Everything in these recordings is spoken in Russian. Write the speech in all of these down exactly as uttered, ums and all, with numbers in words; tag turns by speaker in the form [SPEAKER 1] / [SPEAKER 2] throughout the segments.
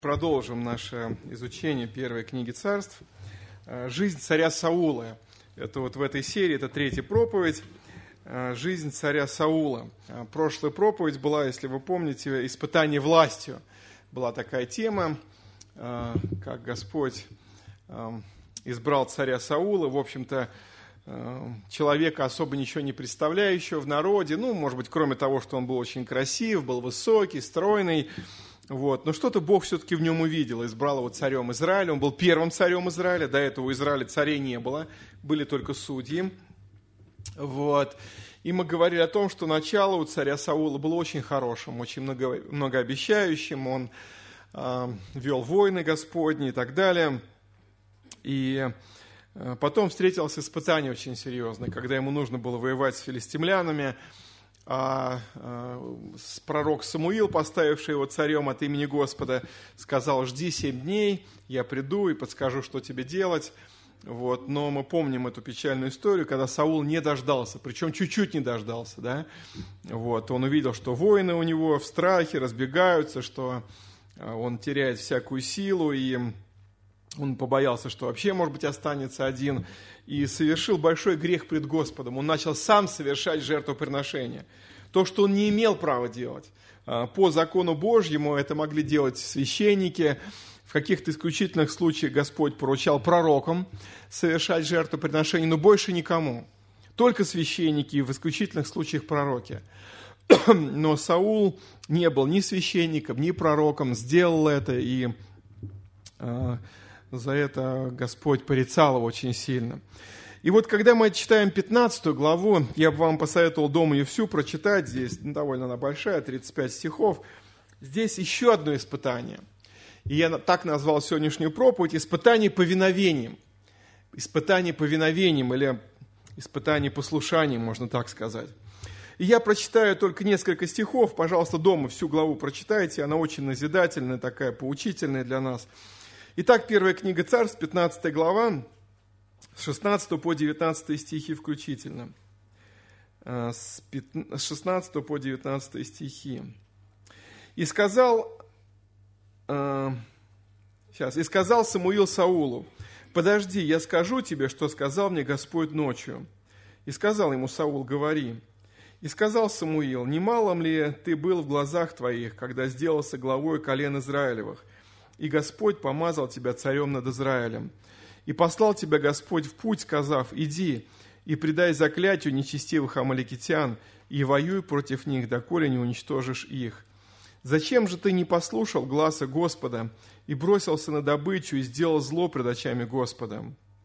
[SPEAKER 1] Продолжим наше изучение первой книги Царств. Жизнь царя Саула. Это вот в этой серии, это третья проповедь. Жизнь царя Саула. Прошлая проповедь была, если вы помните, испытание властью. Была такая тема, как Господь избрал царя Саула. В общем-то, человека особо ничего не представляющего в народе. Ну, может быть, кроме того, что он был очень красив, был высокий, стройный. Вот. Но что-то Бог все-таки в нем увидел, избрал его царем Израиля. Он был первым царем Израиля, до этого у Израиля царей не было, были только судьи. Вот. И мы говорили о том, что начало у царя Саула было очень хорошим, очень много, многообещающим. Он э, вел войны Господни и так далее. И э, потом встретилось испытание очень серьезное, когда ему нужно было воевать с филистимлянами. А, а пророк Самуил, поставивший его царем от имени Господа, сказал: жди семь дней, я приду и подскажу, что тебе делать. Вот. Но мы помним эту печальную историю, когда Саул не дождался, причем чуть-чуть не дождался. Да? Вот. Он увидел, что воины у него в страхе разбегаются, что он теряет всякую силу, и он побоялся, что вообще, может быть, останется один, и совершил большой грех пред Господом. Он начал сам совершать жертвоприношение. То, что он не имел права делать. По закону Божьему это могли делать священники. В каких-то исключительных случаях Господь поручал пророкам совершать жертвоприношение, но больше никому. Только священники и в исключительных случаях пророки. Но Саул не был ни священником, ни пророком, сделал это, и за это Господь порицал его очень сильно. И вот когда мы читаем пятнадцатую главу, я бы вам посоветовал дома ее всю прочитать, здесь довольно она большая, тридцать пять стихов, здесь еще одно испытание. И я так назвал сегодняшнюю проповедь «Испытание повиновением». Испытание повиновением или испытание послушанием, можно так сказать. И я прочитаю только несколько стихов, пожалуйста, дома всю главу прочитайте, она очень назидательная, такая поучительная для нас. Итак, первая книга Царств, пятнадцатая глава, с шестнадцатого по девятнадцатый стихи включительно. С шестнадцатого по девятнадцатый стихи. «И сказал, сейчас, и сказал Самуил Саулу: подожди, я скажу тебе, что сказал мне Господь ночью. И сказал ему Саул: говори. И сказал Самуил: немалом ли ты был в глазах твоих, когда сделался главой колен Израилевых? И Господь помазал тебя царем над Израилем. И послал тебя Господь в путь, сказав: иди и предай заклятию нечестивых амаликитян, и воюй против них, доколе не уничтожишь их. Зачем же ты не послушал гласа Господа, и бросился на добычу, и сделал зло пред очами Господа?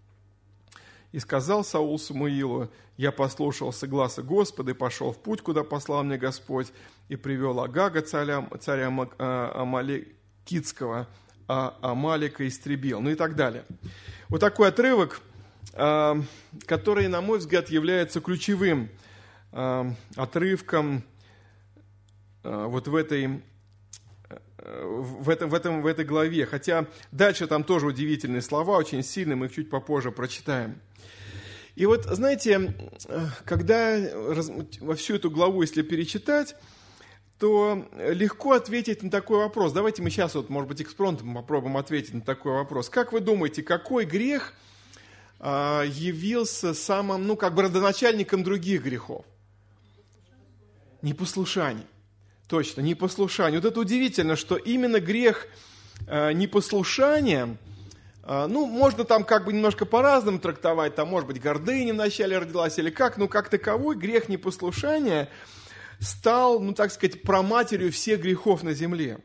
[SPEAKER 1] И сказал Саул Самуилу: я послушался гласа Господа, и пошел в путь, куда послал мне Господь, и привел Агага, царя, царя Амаликитского, а Амалика истребил». Ну и так далее. Вот такой отрывок, который, на мой взгляд, является ключевым отрывком вот в этой, в, этом, в, этом, в этой главе. Хотя дальше там тоже удивительные слова, очень сильные, мы их чуть попозже прочитаем. И вот, знаете, когда во всю эту главу, если перечитать, то легко ответить на такой вопрос. Давайте мы сейчас, вот, может быть, экспромтом попробуем ответить на такой вопрос. Как вы думаете, какой грех а, явился самым, ну, как бы родоначальником других грехов? Непослушание. Точно, непослушание. Вот это удивительно, что именно грех а, непослушания, а, ну, можно там как бы немножко по-разному трактовать, там, может быть, гордыня вначале родилась или как, но как таковой грех непослушания стал, ну, так сказать, праматерью всех грехов на земле.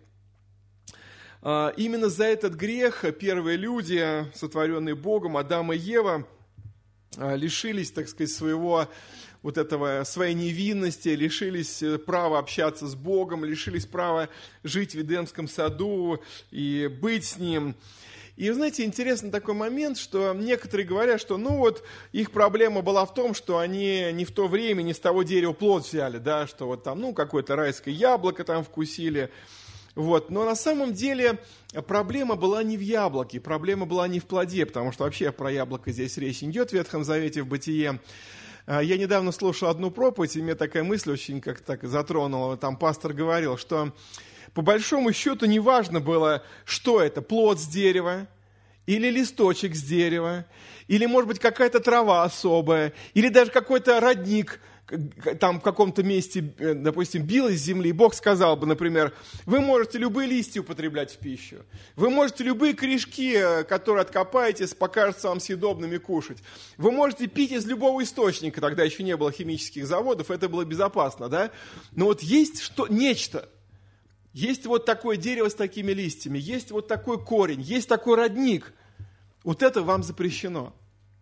[SPEAKER 1] Именно за этот грех первые люди, сотворенные Богом, Адам и Ева, лишились, так сказать, своего, вот этого, своей невинности, лишились права общаться с Богом, лишились права жить в Эдемском саду и быть с Ним. И, знаете, интересный такой момент, что некоторые говорят, что, ну вот, их проблема была в том, что они не в то время, не с того дерева плод взяли, да, что вот там, ну, какое-то райское яблоко там вкусили, вот. Но на самом деле проблема была не в яблоке, проблема была не в плоде, потому что вообще про яблоко здесь речь не идет в Ветхом Завете, в Бытие. Я недавно слушал одну проповедь, и мне такая мысль очень как-то так затронула, там пастор говорил, что по большому счету не важно было, что это, плод с дерева, или листочек с дерева, или, может быть, какая-то трава особая, или даже какой-то родник там в каком-то месте, допустим, бил из земли. Бог сказал бы, например, вы можете любые листья употреблять в пищу, вы можете любые корешки, которые откопаете, покажутся вам съедобными, кушать. Вы можете пить из любого источника, тогда еще не было химических заводов, это было безопасно, да? Но вот есть что, нечто. Есть вот такое дерево с такими листьями, есть вот такой корень, есть такой родник. Вот это вам запрещено.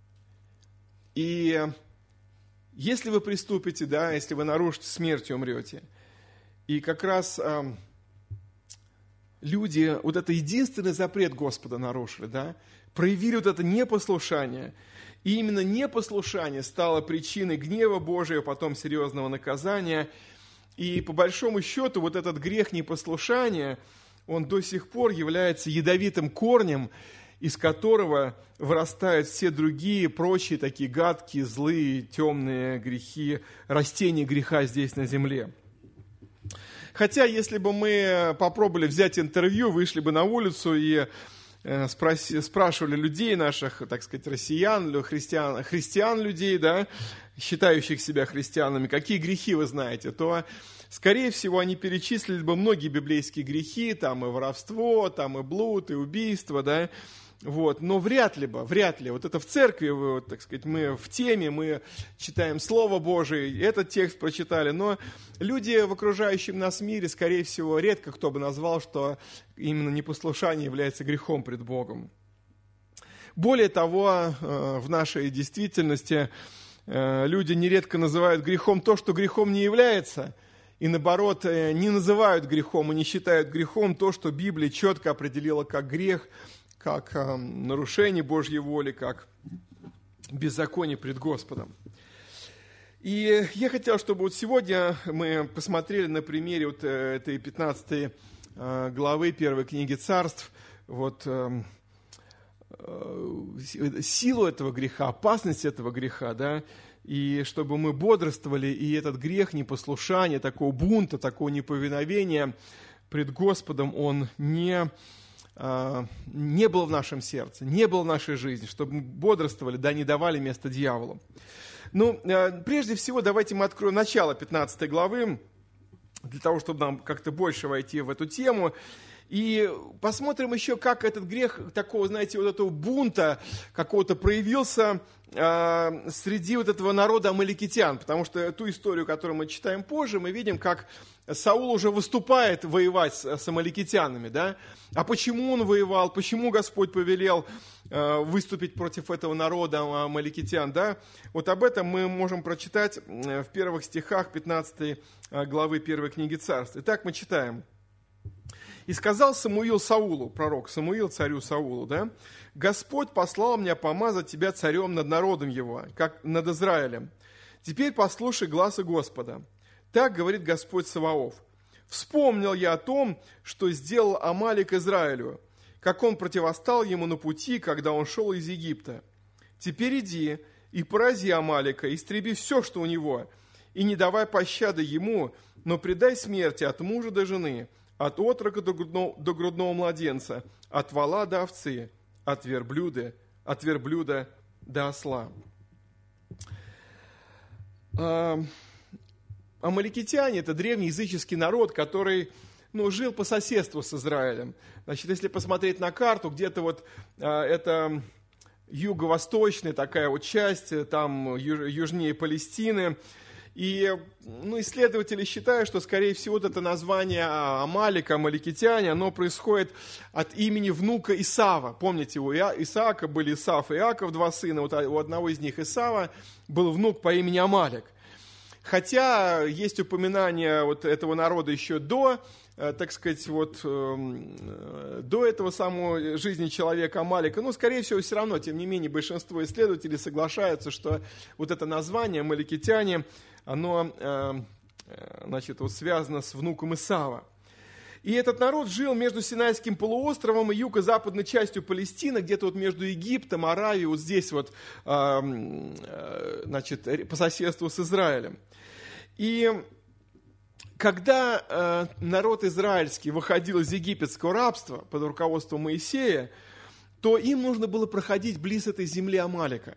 [SPEAKER 1] И если вы приступите, да, если вы нарушите, смертью умрете. И как раз э, люди, вот это единственный запрет Господа нарушили, да, проявили вот это непослушание. И именно непослушание стало причиной гнева Божия, потом серьезного наказания. И по большому счету вот этот грех непослушания, он до сих пор является ядовитым корнем, из которого вырастают все другие прочие такие гадкие, злые, темные грехи, растения греха здесь на земле. Хотя, если бы мы попробовали взять интервью, вышли бы на улицу и спроси, спрашивали людей наших, так сказать, россиян, христиан, христиан людей, да, считающих себя христианами, какие грехи вы знаете, то, скорее всего, они перечислили бы многие библейские грехи, там и воровство, там и блуд, и убийство, да, вот, но вряд ли бы, вряд ли. Вот это в церкви, вот, так сказать, мы в теме, мы читаем Слово Божие, этот текст прочитали, но люди в окружающем нас мире, скорее всего, редко кто бы назвал, что именно непослушание является грехом пред Богом. Более того, в нашей действительности люди нередко называют грехом то, что грехом не является, и наоборот, не называют грехом и не считают грехом то, что Библия четко определила как грех, как э, нарушение Божьей воли, как беззаконие пред Господом. И я хотел, чтобы вот сегодня мы посмотрели на примере вот этой пятнадцатой э, главы первой книги Царств, вот, э, э, силу этого греха, опасность этого греха, да, и чтобы мы бодрствовали, и этот грех непослушания, такого бунта, такого неповиновения пред Господом, он не... не было в нашем сердце, не было в нашей жизни, чтобы мы бодрствовали, да, не давали место дьяволу. Ну, прежде всего, давайте мы откроем начало пятнадцатой главы, для того, чтобы нам как-то больше войти в эту тему. И посмотрим еще, как этот грех такого, знаете, вот этого бунта какого-то проявился э, среди вот этого народа амаликитян. Потому что ту историю, которую мы читаем позже, мы видим, как Саул уже выступает воевать с, с амаликитянами. Да? А почему он воевал, почему Господь повелел э, выступить против этого народа амаликитян? Да? Вот об этом мы можем прочитать в первых стихах пятнадцатой главы первой книги Царств. Итак, мы читаем. «И сказал Самуил Саулу», пророк Самуил царю Саулу, да, «Господь послал меня помазать тебя царем над народом его, как над Израилем. Теперь послушай гласа Господа. Так говорит Господь Саваоф. Вспомнил я о том, что сделал Амалик Израилю, как он противостал ему на пути, когда он шел из Египта. Теперь иди и порази Амалика, истреби все, что у него, и не давай пощады ему, но предай смерти от мужа до жены, от отрока до грудного, до грудного младенца, от вола до овцы, от верблюда, от верблюда до осла». Амаликитяне – это древний языческий народ, который, ну, жил по соседству с Израилем. Значит, если посмотреть на карту, где-то вот а, это юго-восточная такая вот часть, там юж, южнее Палестины. И ну, исследователи считают, что, скорее всего, вот это название Амалика, амаликитяне, оно происходит от имени внука Исава. Помните, у Исаака были Исав и Иаков, два сына. Вот у одного из них, Исава, был внук по имени Амалик. Хотя есть упоминание вот этого народа еще до, так сказать, вот, до этого самого жизни человека Амалика. Но, скорее всего, все равно, тем не менее, большинство исследователей соглашаются, что вот это название амаликитяне, оно, значит, вот связано с внуком Исава. И этот народ жил между Синайским полуостровом и юго-западной частью Палестины, где-то вот между Египтом, Аравией, вот здесь вот, значит, по соседству с Израилем. И когда э, народ израильский выходил из египетского рабства под руководством Моисея, то им нужно было проходить близ этой земли Амалика.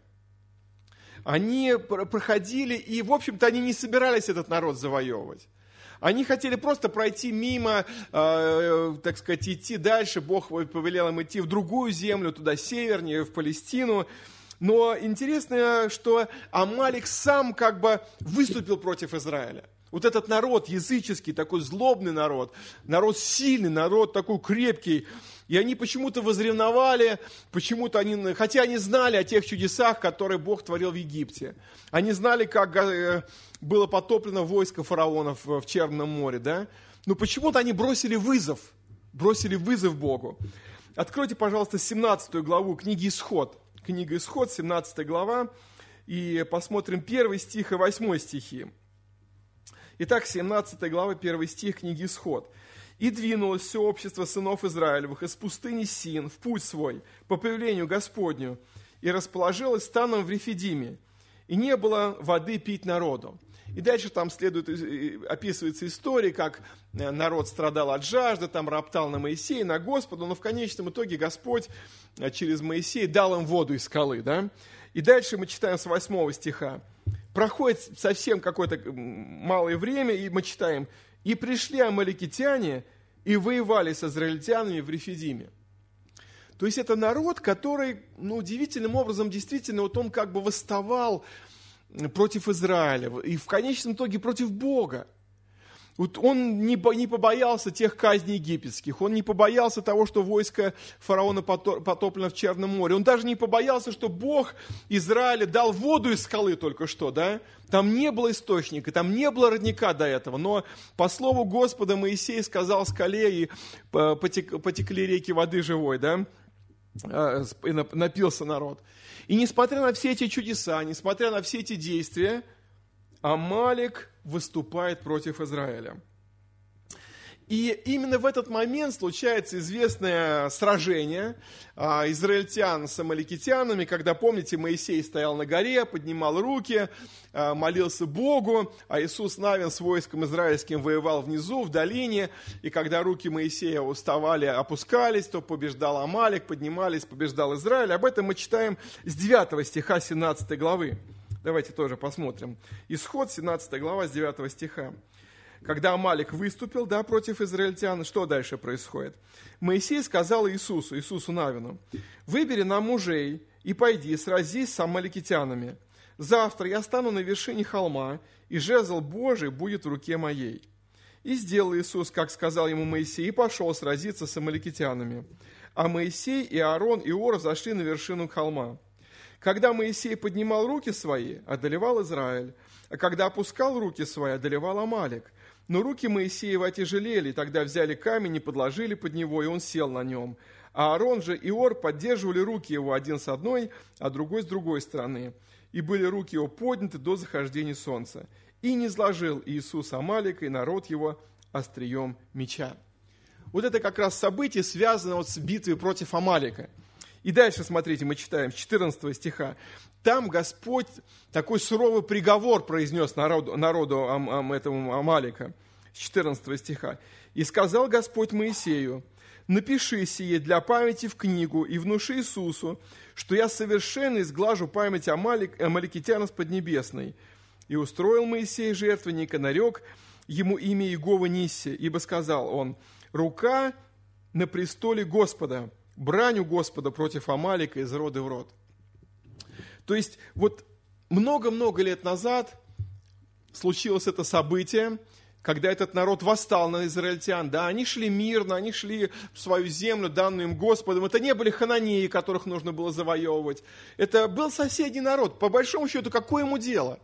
[SPEAKER 1] Они проходили, и, в общем-то, они не собирались этот народ завоевывать. Они хотели просто пройти мимо, э, так сказать, идти дальше. Бог повелел им идти в другую землю, туда севернее, в Палестину. Но интересно, что Амалик сам как бы выступил против Израиля. Вот этот народ языческий, такой злобный народ, народ сильный, народ такой крепкий. И они почему-то возревновали, почему-то они, хотя они знали о тех чудесах, которые Бог творил в Египте. Они знали, как было потоплено войско фараонов в Черном море, да? Но почему-то они бросили вызов, бросили вызов Богу. Откройте, пожалуйста, семнадцатую главу книги «Исход». Книга «Исход», семнадцатая глава, и посмотрим первый стих и восьмой стихи. Итак, семнадцатая глава, первый стих книги «Исход». «И двинулось все общество сынов Израилевых из пустыни Син в путь свой по повелению Господню, и расположилось станом в Рефидиме, и не было воды пить народу». И дальше там следует, описывается история, как народ страдал от жажды, там роптал на Моисея, на Господа, но в конечном итоге Господь через Моисея дал им воду из скалы. Да? И дальше мы читаем с восьмого стиха. Проходит совсем какое-то малое время, и мы читаем: «И пришли амаликитяне и воевали с израильтянами в Рефидиме». То есть это народ, который, ну, удивительным образом, действительно, вот он как бы восставал против Израиля и в конечном итоге против Бога. Вот он не, не побоялся тех казней египетских, он не побоялся того, что войско фараона потоплено в Черном море, он даже не побоялся, что Бог Израиля дал воду из скалы только что, да? Там не было источника, там не было родника до этого, но по слову Господа Моисей сказал скале, и потек, потекли реки воды живой, да? И напился народ. И несмотря на все эти чудеса, несмотря на все эти действия, Амалик выступает против Израиля. И именно в этот момент случается известное сражение а, израильтян с амаликитянами, когда, помните, Моисей стоял на горе, поднимал руки, а, молился Богу, а Иисус Навин с войском израильским воевал внизу, в долине, и когда руки Моисея уставали, опускались, то побеждал Амалик, поднимались, побеждал Израиль. Об этом мы читаем с девятого стиха семнадцатой главы. Давайте тоже посмотрим. Исход, семнадцатая глава, с девятого стиха. Когда Амалик выступил, да, против израильтян, что дальше происходит? Моисей сказал Иисусу, Иисусу Навину: «Выбери нам мужей и пойди, сразись с амаликитянами. Завтра я стану на вершине холма, и жезл Божий будет в руке моей». И сделал Иисус, как сказал ему Моисей, и пошел сразиться с амаликитянами. А Моисей и Аарон и Ор зашли на вершину холма. Когда Моисей поднимал руки свои, одолевал Израиль, а когда опускал руки свои, одолевал Амалик. Но руки Моисеева отяжелели, тогда взяли камень и подложили под него, и он сел на нем. А Аарон же и Ор поддерживали руки его один с одной, а другой с другой стороны. И были руки его подняты до захождения солнца. И не сложил Иисус Амалика и народ его острием меча. Вот это как раз событие, связано вот с битвой против Амалика. И дальше, смотрите, мы читаем с четырнадцатого стиха. Там Господь такой суровый приговор произнес народу, народу ам, ам, этому Амалика. С четырнадцатого стиха. «И сказал Господь Моисею: напиши сие для памяти в книгу и внуши Иисусу, что я совершенно изглажу память Амалик, амаликитян с Поднебесной. И устроил Моисей жертвенник, и нарек ему имя Иегова Нисси, ибо сказал он: рука на престоле Господа, бранью Господа против Амалика из рода в род». То есть вот много-много лет назад случилось это событие, когда этот народ восстал на израильтян. Да, они шли мирно, они шли в свою землю, данную им Господом. Это не были хананеи, которых нужно было завоевывать. Это был соседний народ. По большому счету, какое ему дело?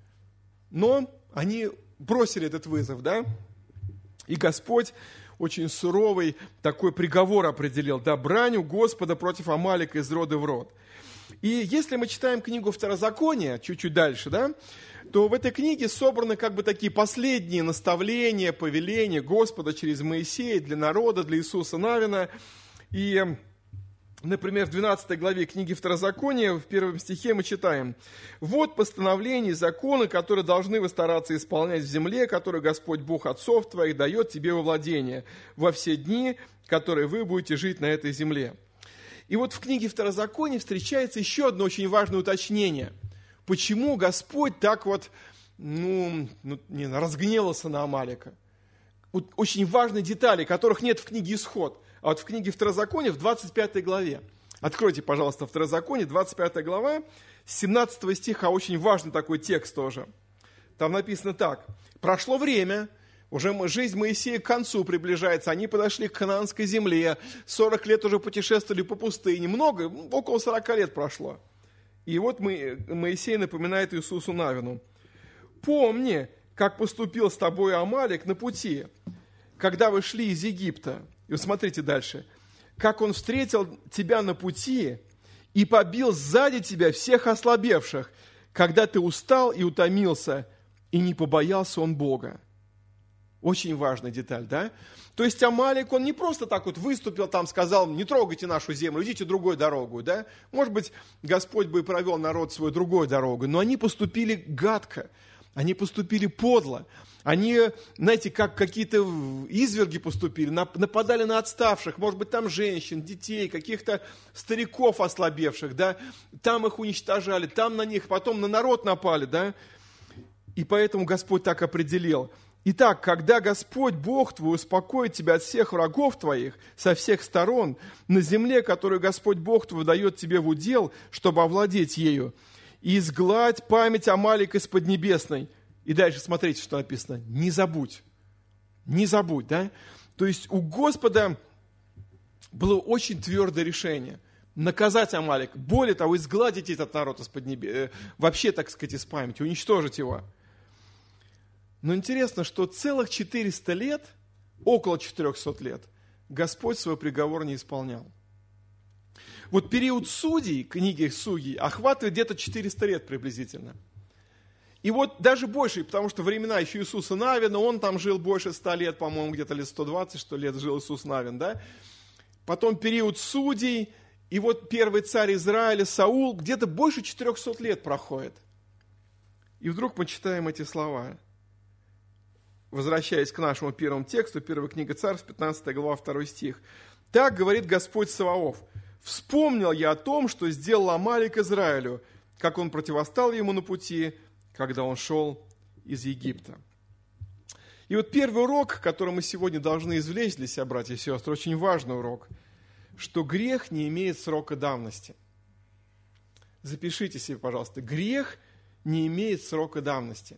[SPEAKER 1] Но они бросили этот вызов, да? И Господь очень суровый такой приговор определил. Да, бранью Господа против Амалика из рода в род. И если мы читаем книгу Второзакония, чуть-чуть дальше, да, то в этой книге собраны как бы такие последние наставления, повеления Господа через Моисея для народа, для Иисуса Навина. И Например, в двенадцатой главе книги Второзакония, в первом стихе мы читаем: «Вот постановления и законы, которые должны вы стараться исполнять в земле, которую Господь Бог отцов твоих дает тебе во владение во все дни, которые вы будете жить на этой земле». И вот в книге Второзакония встречается еще одно очень важное уточнение. Почему Господь так вот, ну, ну не, разгневался на Амалика? Вот очень важные детали, которых нет в книге Исход. А вот в книге Второзакония, в двадцать пятой главе, откройте, пожалуйста, Второзаконие, двадцать пятая глава, с семнадцатого стиха, очень важный такой текст тоже. Там написано так: «Прошло время, уже жизнь Моисея к концу приближается, они подошли к ханаанской земле, сорок лет уже путешествовали по пустыне, много, около сорока лет прошло». И вот Моисей напоминает Иисусу Навину: «Помни, как поступил с тобой Амалик на пути, когда вы шли из Египта». И вот смотрите дальше. «Как он встретил тебя на пути и побил сзади тебя всех ослабевших, когда ты устал и утомился, и не побоялся он Бога». Очень важная деталь, да? То есть Амалик, он не просто так вот выступил, там сказал: не трогайте нашу землю, идите другой дорогой, да? Может быть, Господь бы и провел народ свой другой дорогой, но они поступили гадко, они поступили подло. Они, знаете, как какие-то изверги поступили, нападали на отставших, может быть, там женщин, детей, каких-то стариков ослабевших, да, там их уничтожали, там на них, потом на народ напали, да, и поэтому Господь так определил. Итак, когда Господь, Бог твой, успокоит тебя от всех врагов твоих, со всех сторон, на земле, которую Господь, Бог твой, дает тебе в удел, чтобы овладеть ею, и изгладь память Амалика из Поднебесной». И дальше смотрите, что написано: «Не забудь». Не забудь, да? То есть у Господа было очень твердое решение наказать Амалик. Более того, изгладить этот народ из Поднебесной, вообще, так сказать, из памяти, уничтожить его. Но интересно, что целых четыреста лет, около четырехсот лет, Господь свой приговор не исполнял. Вот период судей, книги Судей, охватывает где-то четыреста лет приблизительно. И вот даже больше, потому что времена еще Иисуса Навина, он там жил больше ста лет, по-моему, где-то лет сто двадцать, что лет жил Иисус Навин, да? Потом период судей, и вот первый царь Израиля, Саул, где-то больше четырехсот лет проходит. И вдруг мы читаем эти слова. Возвращаясь к нашему первому тексту, первая книга Царств, пятнадцатая глава, второй стих. «Так говорит Господь Саваоф: вспомнил я о том, что сделал Амалик Израилю, как он противостал ему на пути, когда он шел из Египта». И вот первый урок, который мы сегодня должны извлечь для себя, братья и сестры, очень важный урок, что грех не имеет срока давности. Запишите себе, пожалуйста, грех не имеет срока давности.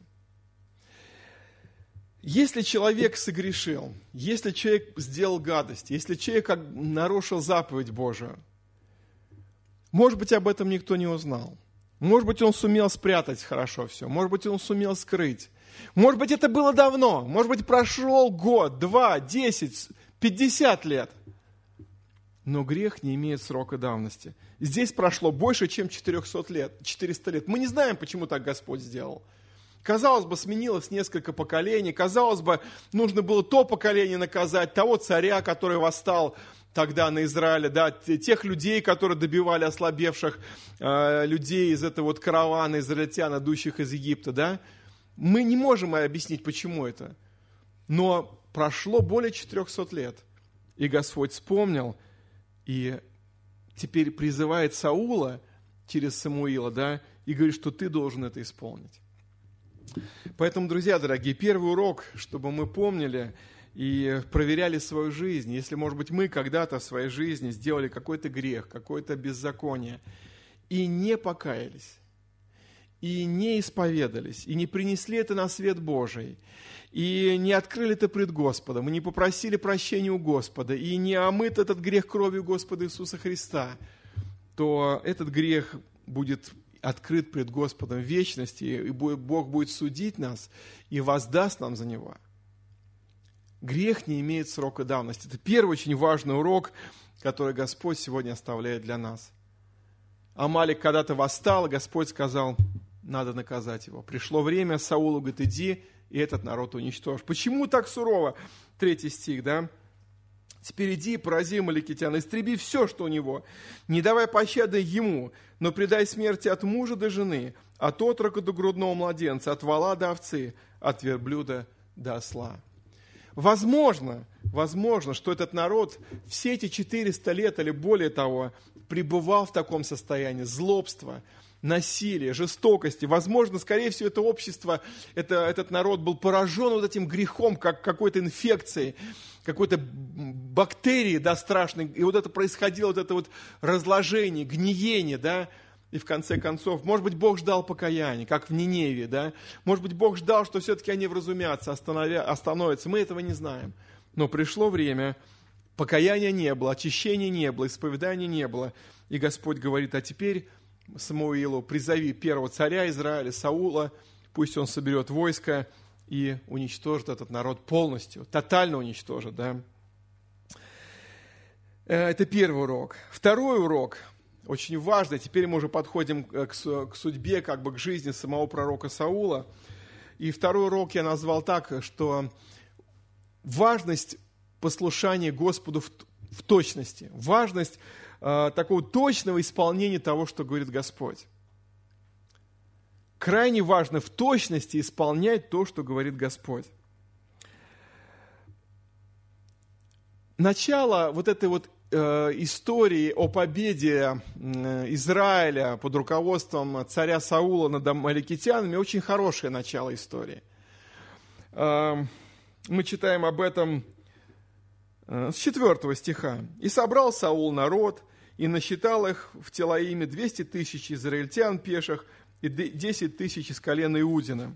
[SPEAKER 1] Если человек согрешил, если человек сделал гадость, если человек нарушил заповедь Божию, может быть, об этом никто не узнал. Может быть, он сумел спрятать хорошо все. Может быть, он сумел скрыть. Может быть, это было давно. Может быть, прошел год, два, десять, пятьдесят лет. Но грех не имеет срока давности. Здесь прошло больше, чем четыреста лет, четыреста лет. Мы не знаем, почему так Господь сделал. Казалось бы, сменилось несколько поколений. Казалось бы, нужно было то поколение наказать, того царя, который восстал тогда на Израиле, да, тех людей, которые добивали ослабевших э, людей из этого вот каравана израильтян, идущих из Египта, да. Мы не можем объяснить, почему это. Но прошло более четырехсот лет, и Господь вспомнил, и теперь призывает Саула через Самуила, да, и говорит, что ты должен это исполнить. Поэтому, друзья дорогие, первый урок, чтобы мы помнили и проверяли свою жизнь. Если, может быть, мы когда-то в своей жизни сделали какой-то грех, какое-то беззаконие, и не покаялись, и не исповедались, и не принесли это на свет Божий, и не открыли это пред Господом, и не попросили прощения у Господа, и не омыт этот грех кровью Господа Иисуса Христа, то этот грех будет открыт пред Господом в вечности, и Бог будет судить нас и воздаст нам за него. Грех не имеет срока давности. Это первый очень важный урок, который Господь сегодня оставляет для нас. Амалик когда-то восстал, и Господь сказал, надо наказать его. Пришло время, Саулу говорит, иди, и этот народ уничтожь. Почему так сурово? Третий стих, да? Теперь иди, порази амаликитян, истреби все, что у него, не давай пощады ему, но предай смерти от мужа до жены, от отрока до грудного младенца, от вола до овцы, от верблюда до осла». Возможно, возможно, что этот народ все эти четыреста лет или более того пребывал в таком состоянии злобства, насилия, жестокости. Возможно, скорее всего, это общество, это, этот народ был поражен вот этим грехом, как какой-то инфекцией, какой-то бактерии, да, страшной. И вот это происходило, вот это вот разложение, гниение, да. И в конце концов, может быть, Бог ждал покаяния, как в Ниневии, да. Может быть, Бог ждал, что все-таки они вразумятся, остановя, остановятся. Мы этого не знаем. Но пришло время, покаяния не было, очищения не было, исповедания не было. И Господь говорит: а теперь Самуилу призови первого царя Израиля, Саула, пусть он соберет войско и уничтожит этот народ полностью, тотально уничтожит, да. Это первый урок. Второй урок, очень важный, теперь мы уже подходим к судьбе, как бы к жизни самого пророка Саула. И второй урок я назвал так, что важность послушания Господу в, в точности, важность э, такого точного исполнения того, что говорит Господь. Крайне важно в точности исполнять то, что говорит Господь. Начало вот этой вот э, истории о победе э, Израиля под руководством царя Саула над амаликитянами очень хорошее начало истории. Э, мы читаем об этом э, с четвертого стиха. «И собрал Саул народ, и насчитал их в Телаиме двести тысяч израильтян пеших, и десять тысяч из колена Иудина.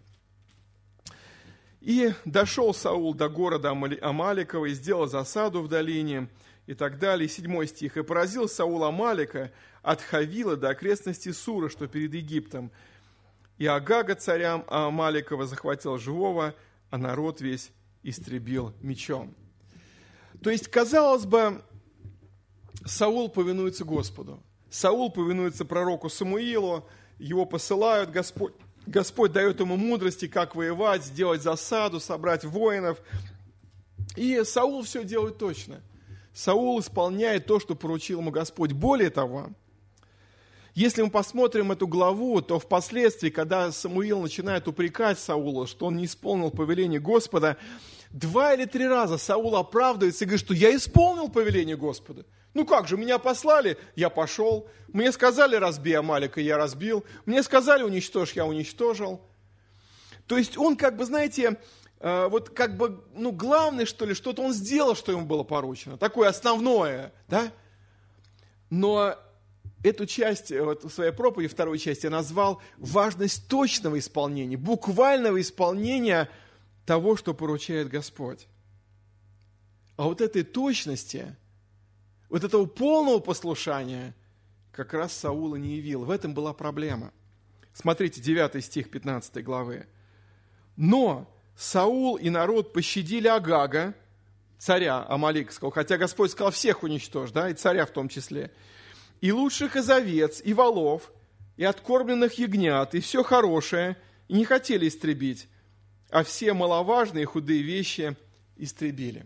[SPEAKER 1] И дошел Саул до города Амаликова и сделал засаду в долине», и так далее. Седьмой стих. «И поразил Саул Амалика от Хавила до окрестностей Сура, что перед Египтом. И Агага царям Амаликова захватил живого, а народ весь истребил мечом». То есть, казалось бы, Саул повинуется Господу. Саул повинуется пророку Самуилу, его посылают, Господь, Господь дает ему мудрости, как воевать, сделать засаду, собрать воинов. И Саул все делает точно. Саул исполняет то, что поручил ему Господь. Более того, если мы посмотрим эту главу, то впоследствии, когда Самуил начинает упрекать Саула, что он не исполнил повеление Господа, два или три раза Саул оправдывается и говорит, что я исполнил повеление Господа. Ну как же, меня послали, я пошел. Мне сказали, разбей Амалика, я разбил. Мне сказали, уничтожь, я уничтожил. То есть он как бы, знаете, вот как бы, ну главное, что ли, что-то он сделал, что ему было поручено. Такое основное, да? Но эту часть, вот в своей проповеди, второй части, я назвал важность точного исполнения, буквального исполнения того, что поручает Господь. А вот этой точности, вот этого полного послушания как раз Саула не явил. В этом была проблема. Смотрите, девятый стих пятнадцатой главы. «Но Саул и народ пощадили Агага, царя Амаликского, хотя Господь сказал всех уничтожь, да, и царя в том числе, и лучших из овец, и волов, и откормленных ягнят, и все хорошее, и не хотели истребить, а все маловажные и худые вещи истребили».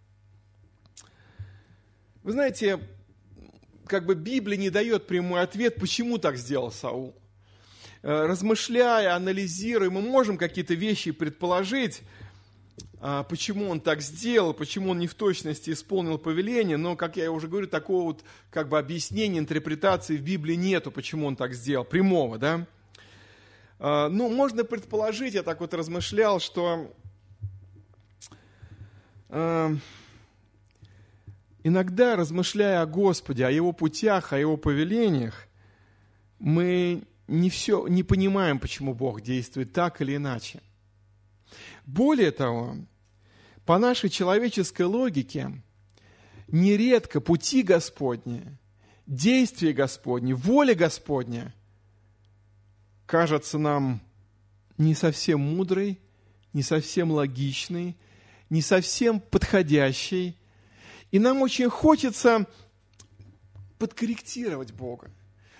[SPEAKER 1] Вы знаете, как бы Библия не дает прямой ответ, почему так сделал Саул. Размышляя, анализируя, мы можем какие-то вещи предположить, почему он так сделал, почему он не в точности исполнил повеление, но, как я уже говорю, такого вот как бы объяснения, интерпретации в Библии нету, почему он так сделал, прямого, да. Ну, можно предположить, я так вот размышлял, что иногда, размышляя о Господе, о Его путях, о Его повелениях, мы не все, не понимаем, почему Бог действует так или иначе. Более того, по нашей человеческой логике, нередко пути Господни, действия Господни, воля Господня кажется нам не совсем мудрой, не совсем логичной, не совсем подходящей. И нам очень хочется подкорректировать Бога.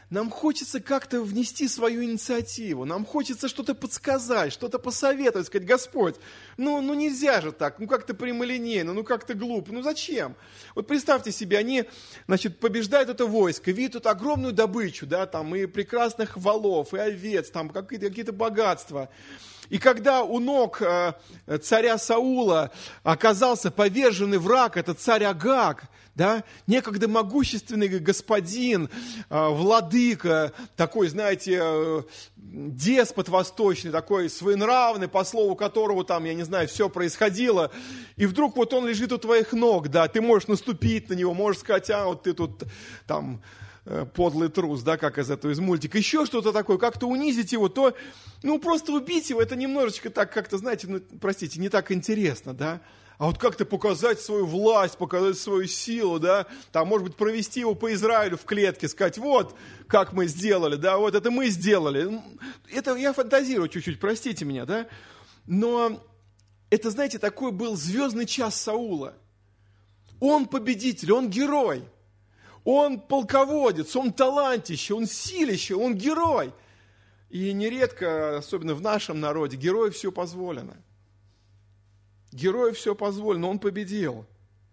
[SPEAKER 1] нам хочется как-то внести свою инициативу, нам хочется что-то подсказать, что-то посоветовать, сказать: Господь, ну, ну нельзя же так, ну как-то прямолинейно, ну как-то глупо, ну зачем? Вот представьте себе, они, значит, побеждают это войско, видят тут огромную добычу, да, там и прекрасных волов, и овец, там какие-то, какие-то богатства. И когда у ног э, царя Саула оказался поверженный враг, это царь Агаг, да, некогда могущественный господин, э, владыка, такой, знаете, э, деспот восточный, такой своенравный, по слову которого там, я не знаю, все происходило, и вдруг вот он лежит у твоих ног, да, ты можешь наступить на него, можешь сказать: а вот ты тут там... подлый трус, да, как из этого, из мультика, еще что-то такое, как-то унизить его, то, ну, просто убить его, это немножечко так, как-то, знаете, ну, простите, не так интересно, да, а вот как-то показать свою власть, показать свою силу, да, там, может быть, провести его по Израилю в клетке, сказать: вот, как мы сделали, да, вот это мы сделали, это я фантазирую чуть-чуть, простите меня, да, но это, знаете, такой был звездный час Саула, он победитель, он герой. Он полководец, он талантище, он силище, он герой. И нередко, особенно в нашем народе, герою все позволено. Герою все позволено, он победил.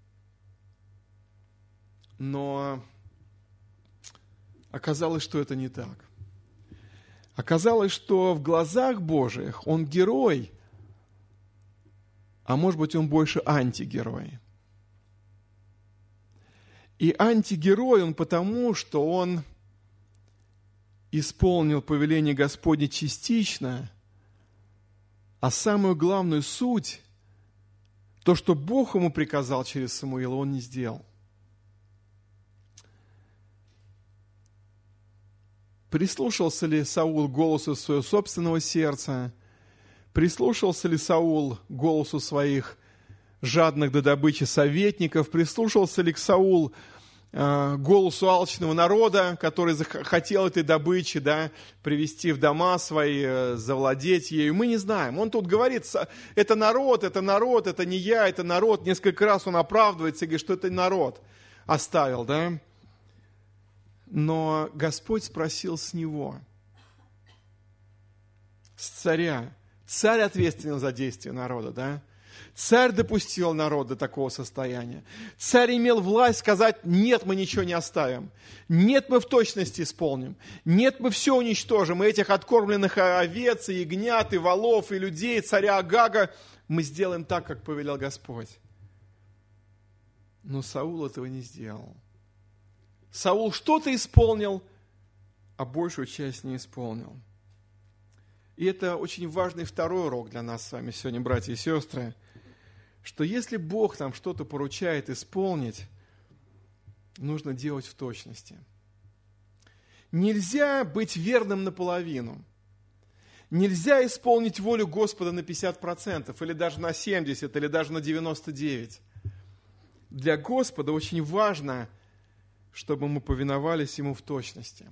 [SPEAKER 1] Но оказалось, что это не так. Оказалось, что в глазах Божиих он герой, а может быть, он больше антигерой. И антигерой он потому, что он исполнил повеление Господне частично, а самую главную суть, то, что Бог ему приказал через Самуила, он не сделал. Прислушался ли Саул к голосу своего собственного сердца? Прислушался ли Саул к голосу своих жадных до добычи советников? Прислушался ли к Саул э, голосу алчного народа, который хотел этой добычи, да, привести в дома свои, э, завладеть ею? Мы не знаем. Он тут говорит: это народ, это народ, это не я, это народ. Несколько раз он оправдывается и говорит, что это народ оставил, да? Но Господь спросил с него, с царя. Царь ответственен за действия народа, да? Царь допустил народ до такого состояния. Царь имел власть сказать: нет, мы ничего не оставим. Нет, мы в точности исполним. Нет, мы все уничтожим. И этих откормленных овец, и ягнят, и волов, и людей, царя Агага, мы сделаем так, как повелел Господь. Но Саул этого не сделал. Саул что-то исполнил, а большую часть не исполнил. И это очень важный второй урок для нас с вами сегодня, братья и сестры, что если Бог нам что-то поручает исполнить, нужно делать в точности. Нельзя быть верным наполовину. Нельзя исполнить волю Господа на пятьдесят процентов, или даже на семьдесят процентов, или даже на девяносто девять процентов. Для Господа очень важно, чтобы мы повиновались Ему в точности.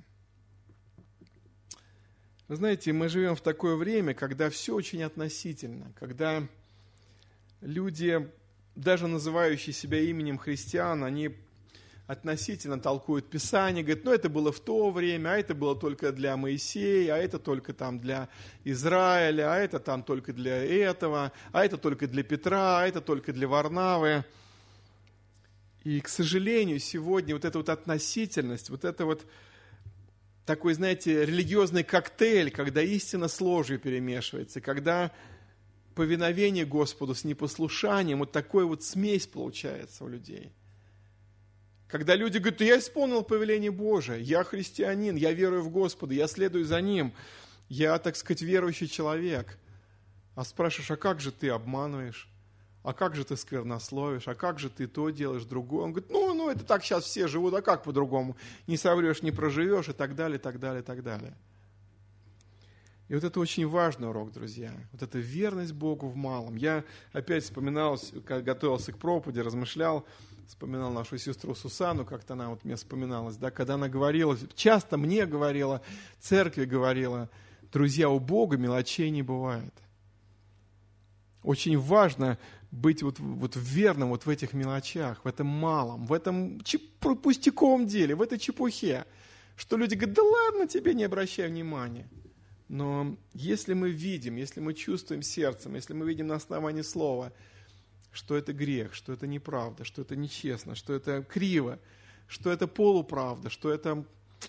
[SPEAKER 1] Вы знаете, мы живем в такое время, когда все очень относительно, когда люди, даже называющие себя именем христиан, они относительно толкуют Писание, говорят: ну это было в то время, а это было только для Моисея, а это только там для Израиля, а это там только для этого, а это только для Петра, а это только для Варнавы. И, к сожалению, сегодня вот эта вот относительность, вот это вот такой, знаете, религиозный коктейль, когда истина с ложью перемешивается, когда повиновение Господу с непослушанием, вот такой вот смесь получается у людей. Когда люди говорят: я исполнил повеление Божие, я христианин, я верую в Господа, я следую за Ним, я, так сказать, верующий человек. А спрашиваешь: а как же ты обманываешь? А как же ты сквернословишь? А как же ты то делаешь, другое? Он говорит: ну, ну это так сейчас все живут, а как по-другому? Не соврешь, не проживешь, и так далее, и так далее, и так далее. И вот это очень важный урок, друзья. Вот эта верность Богу в малом. Я опять вспоминал, когда готовился к проповеди, размышлял, вспоминал нашу сестру Сусану, как-то она вот мне вспоминалась, да, когда она говорила, часто мне говорила, церкви говорила: друзья, у Бога мелочей не бывает. Очень важно быть вот, вот верным вот в этих мелочах, в этом малом, в этом чеп- пустяковом деле, в этой чепухе, что люди говорят, да ладно тебе, не обращай внимания. Но если мы видим, если мы чувствуем сердцем, если мы видим на основании слова, что это грех, что это неправда, что это нечестно, что это криво, что это полуправда, что это...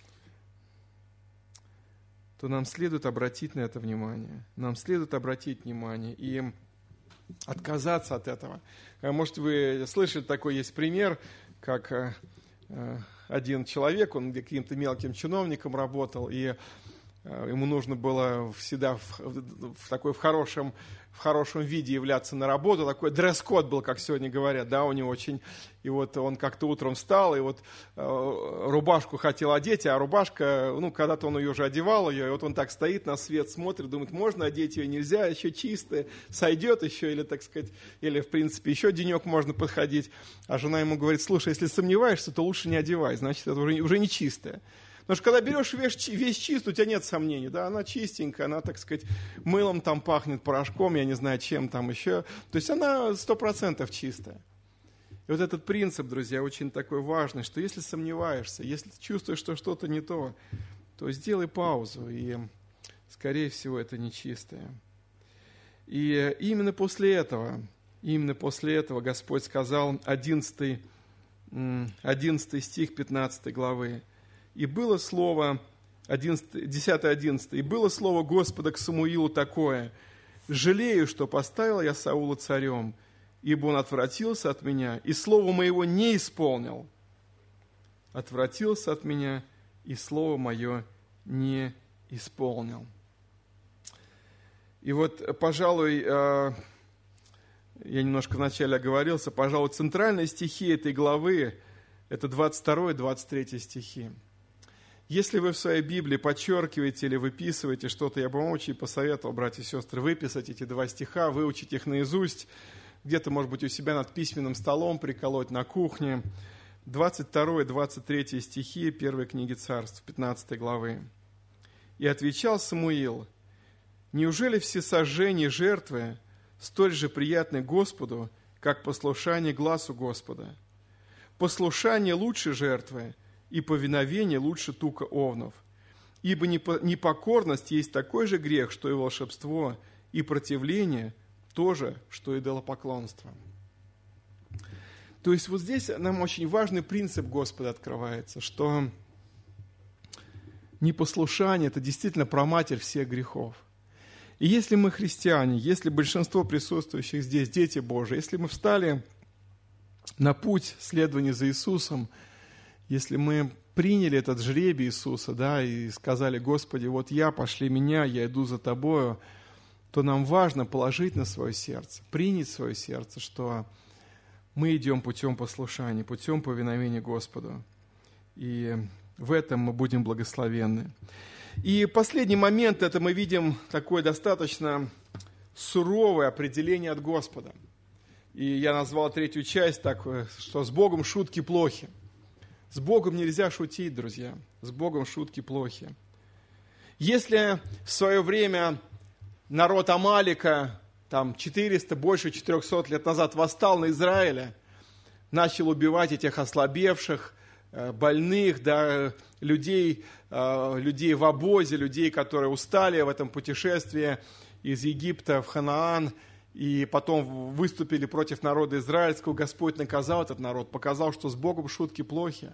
[SPEAKER 1] то нам следует обратить на это внимание. Нам следует обратить внимание и отказаться от этого. Может, вы слышали, такой есть пример, как один человек, он каким-то мелким чиновником работал, и ему нужно было всегда в, в такой в хорошем, в хорошем виде являться на работу. Такой дресс-код был, как сегодня говорят, да, у него очень... И вот он как-то утром встал, и вот э, рубашку хотел одеть, а рубашка, ну, когда-то он ее уже одевал, ее, и вот он так стоит на свет, смотрит, думает, можно одеть ее, нельзя, еще чистая, сойдет еще, или, так сказать, или, в принципе, еще денек можно подходить. А жена ему говорит, слушай, если сомневаешься, то лучше не одевай, значит, это уже, уже не чистая. Потому что когда берешь вещь, вещь чистую, у тебя нет сомнений, да, она чистенькая, она, так сказать, мылом там пахнет, порошком, я не знаю, чем там еще. То есть она сто процентов чистая. И вот этот принцип, друзья, очень такой важный, что если сомневаешься, если ты чувствуешь, что что-то не то, то сделай паузу, и, скорее всего, это нечистое. И именно после этого, именно после этого Господь сказал, одиннадцатый, одиннадцатый стих пятнадцатой главы, «И было слово», десятый одиннадцатый, «И было слово Господа к Самуилу такое, жалею, что поставил я Саула царем, ибо он отвратился от меня, и слово моего не исполнил». Отвратился от меня, и слово мое не исполнил. И вот, пожалуй, я немножко вначале оговорился, пожалуй, центральные стихи этой главы – это двадцать второй и двадцать третий стихи. Если вы в своей Библии подчеркиваете или выписываете что-то, я бы вам очень посоветовал, братья и сестры, выписать эти два стиха, выучить их наизусть, где-то, может быть, у себя над письменным столом приколоть на кухне. двадцать второй и двадцать третий стихи первой книги Царств, пятнадцатой главы. «И отвечал Самуил, неужели все сожжения и жертвы столь же приятны Господу, как послушание гласу Господа? Послушание лучше жертвы, и повиновение лучше тука овнов. Ибо непокорность есть такой же грех, что и волшебство, и противление тоже, что и идолопоклонство». То есть вот здесь нам очень важный принцип Господа открывается, что непослушание – это действительно праматерь всех грехов. И если мы христиане, если большинство присутствующих здесь дети Божии, если мы встали на путь следования за Иисусом, если мы приняли этот жребий Иисуса, да, и сказали, Господи, вот я, пошли меня, я иду за Тобою, то нам важно положить на свое сердце, принять в свое сердце, что мы идем путем послушания, путем повиновения Господу. И в этом мы будем благословенны. И последний момент, это мы видим такое достаточно суровое определение от Господа. И я назвал третью часть так, что с Богом шутки плохи. С Богом нельзя шутить, друзья. С Богом шутки плохи. Если в свое время народ Амалика, там четыреста, больше четырехсот лет назад восстал на Израиле, начал убивать этих ослабевших, больных, да, людей, людей в обозе, людей, которые устали в этом путешествии из Египта в Ханаан, и потом выступили против народа израильского, Господь наказал этот народ, показал, что с Богом шутки плохи,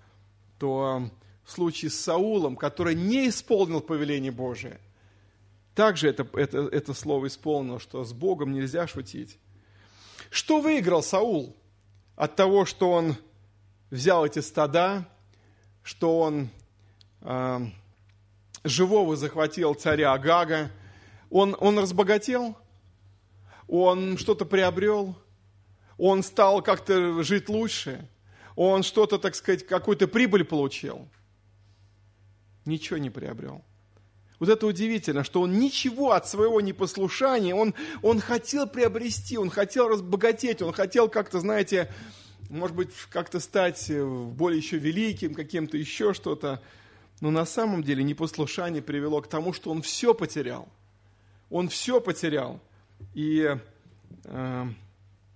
[SPEAKER 1] то в случае с Саулом, который не исполнил повеление Божие, также это, это, это слово исполнило, что с Богом нельзя шутить. Что выиграл Саул от того, что он взял эти стада, что он э, живого захватил царя Агага? Он, он разбогател? Он что-то приобрел, он стал как-то жить лучше, он что-то, так сказать, какую-то прибыль получил. Ничего не приобрел. Вот это удивительно, что он ничего от своего непослушания, он, он хотел приобрести, он хотел разбогатеть, он хотел как-то, знаете, может быть, как-то стать более еще великим, каким-то еще что-то. Но на самом деле непослушание привело к тому, что он все потерял. Он все потерял. И э,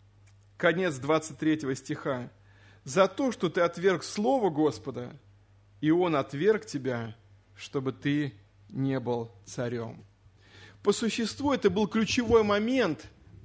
[SPEAKER 1] конец двадцать третьего стиха. «За то, что ты отверг слово Господа, и он отверг тебя, чтобы ты не был царем». По существу это был ключевой момент,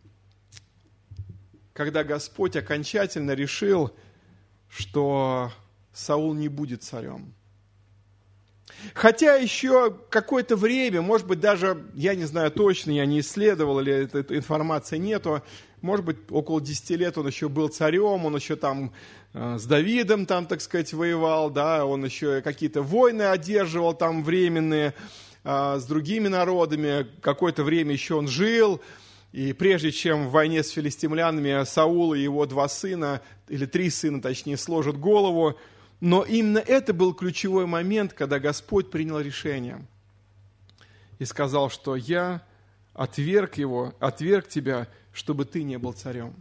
[SPEAKER 1] когда Господь окончательно решил, что Саул не будет царем. Хотя еще какое-то время, может быть, даже, я не знаю точно, я не исследовал, или этой, этой информации нету, может быть, около десяти лет он еще был царем, он еще там э, с Давидом, там, так сказать, воевал, да, он еще какие-то войны одерживал там временные э, с другими народами, какое-то время еще он жил, и прежде чем в войне с филистимлянами Саул и его два сына, или три сына, точнее, сложат голову. Но именно это был ключевой момент, когда Господь принял решение и сказал, что я отверг его, отверг тебя, чтобы ты не был царем.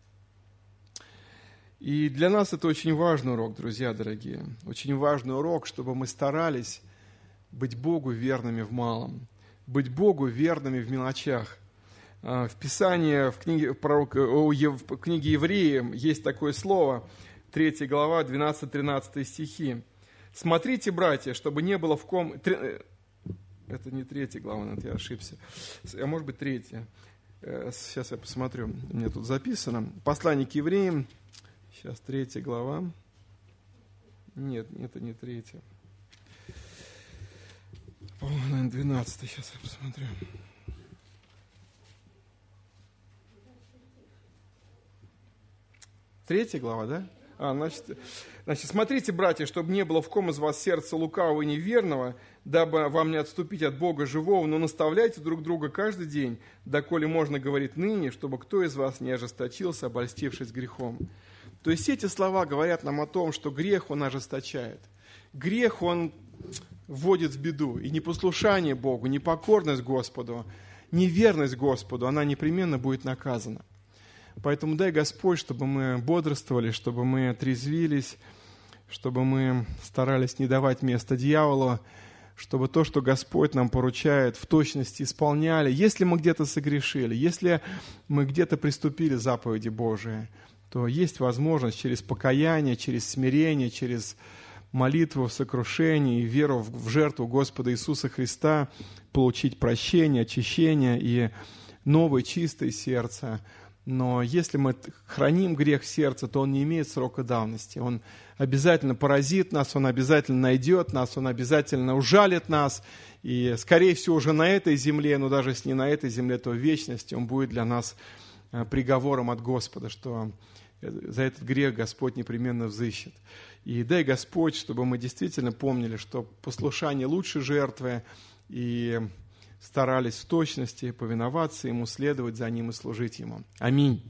[SPEAKER 1] И для нас это очень важный урок, друзья дорогие. Очень важный урок, чтобы мы старались быть Богу верными в малом, быть Богу верными в мелочах. В Писании, в книге, пророка, в книге Евреям есть такое слово, третья глава, двенадцатый-тринадцатый стихи. «Смотрите, братья, чтобы не было в ком...» Это не третья глава, я ошибся. А может быть, третья. Сейчас я посмотрю. У меня тут записано. Послание к Евреям. Сейчас третья глава. Нет, это не третья. По-моему, двенадцатая. Сейчас я посмотрю. Третья глава, да? А, значит, значит, смотрите, братья, чтобы не было в ком из вас сердца лукавого и неверного, дабы вам не отступить от Бога живого, но наставляйте друг друга каждый день, доколе можно говорить ныне, чтобы кто из вас не ожесточился, обольстившись грехом. То есть эти слова говорят нам о том, что грех, он ожесточает. Грех, он вводит в беду. И непослушание Богу, непокорность Господу, неверность Господу, она непременно будет наказана. Поэтому дай, Господь, чтобы мы бодрствовали, чтобы мы трезвились, чтобы мы старались не давать место дьяволу, чтобы то, что Господь нам поручает, в точности исполняли. Если мы где-то согрешили, если мы где-то приступили заповеди Божии, то есть возможность через покаяние, через смирение, через молитву, сокрушение и веру в жертву Господа Иисуса Христа получить прощение, очищение и новое чистое сердце. Но если мы храним грех в сердце, то он не имеет срока давности. Он обязательно поразит нас, он обязательно найдет нас, он обязательно ужалит нас. И, скорее всего, уже на этой земле, но даже если не на этой земле, то в вечности он будет для нас приговором от Господа, что за этот грех Господь непременно взыщет. И дай, Господь, чтобы мы действительно помнили, что послушание лучше жертвы, и старались в точности повиноваться Ему, следовать за Ним и служить Ему. Аминь.